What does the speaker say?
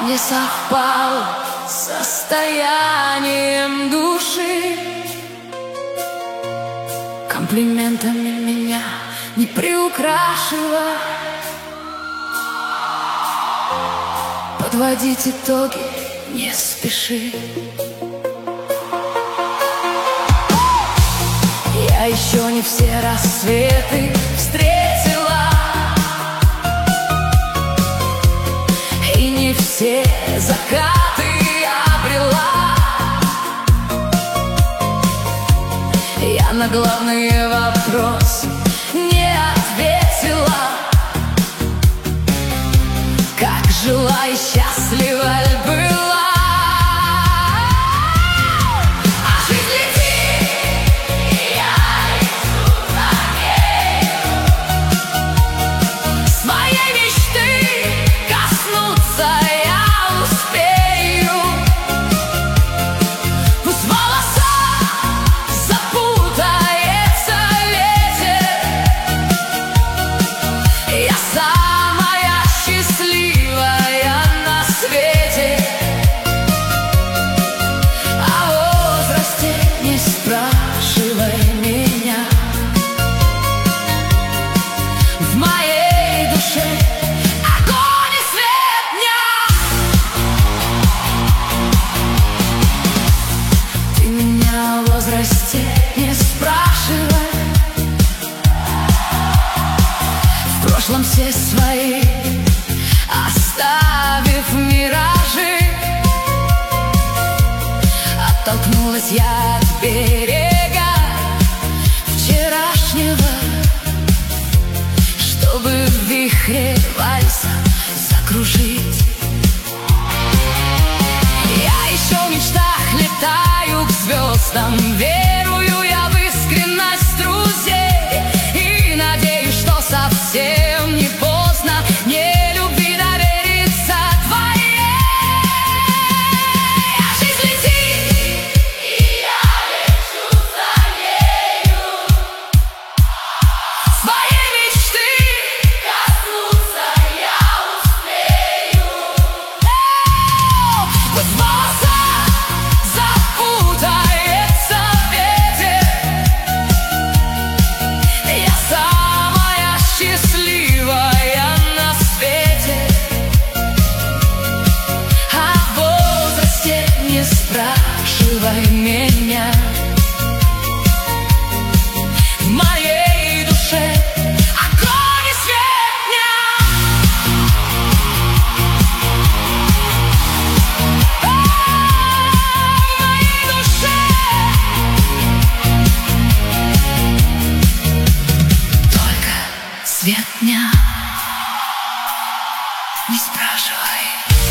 не совпало с состоянием души. Комплиментами меня не приукрашивай. Подводить итоги не спеши. Я еще не все рассветы встретила, и не все закаты обрела. Я на главные вопросы не ответила. Как жила и счастлива ль была? А жизнь летит, и я лечу за нею. Своей мечты коснуться я успею. Пусть в волосах запутается ветер. Я самая счастливая на свете. О возрасте не спрашивай меня. В моей душе огонь и свет дня. Ты меня о возрасте не спрашивай. В прошлом все свои оставив миражи, оттолкнулась я от берега вчерашнего, чтобы в вихре вальса закружить. Я еще в мечтах летаю к звездам, верую я в искренность друзей и надеюсь, что совсем не поздно мне любви довериться твоей. А жизнь летит, и я лечу за нею. Своей мечты коснуться я успею. Пусть в волосах запутается ветер. Я самая счастливая на свете. О возрасте не спрашивай меня. В моей душе огонь и свет дня. В моей душе только свет дня. Не спрашивай.